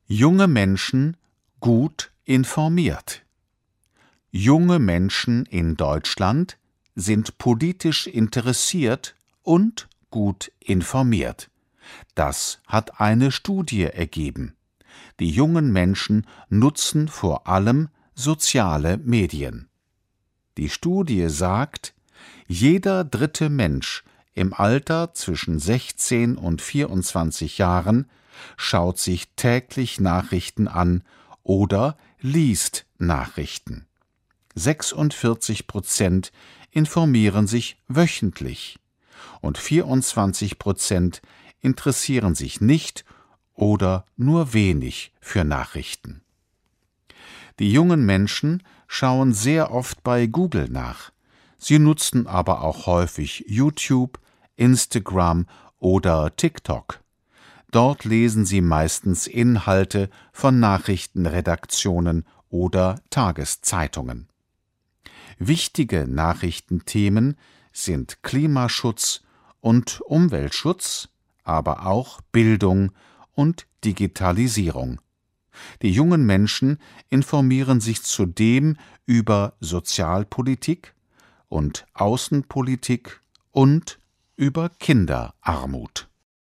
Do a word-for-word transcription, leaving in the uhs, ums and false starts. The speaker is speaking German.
Junge Menschen gut informiert. Junge Menschen in Deutschland sind politisch interessiert und gut informiert. Das hat eine Studie ergeben. Die jungen Menschen nutzen vor allem soziale Medien. Die Studie sagt, jeder dritte Mensch im Alter zwischen sechzehn und vierundzwanzig Jahren schaut sich täglich Nachrichten an oder liest Nachrichten. sechsundvierzig Prozent informieren sich wöchentlich und vierundzwanzig Prozent interessieren sich nicht oder nur wenig für Nachrichten. Die jungen Menschen schauen sehr oft bei Google nach. Sie nutzen aber auch häufig YouTube, Instagram oder TikTok. Dort lesen sie meistens Inhalte von Nachrichtenredaktionen oder Tageszeitungen. Wichtige Nachrichtenthemen sind Klimaschutz und Umweltschutz, aber auch Bildung und Digitalisierung. Die jungen Menschen informieren sich zudem über Sozialpolitik und Außenpolitik und über Kinderarmut.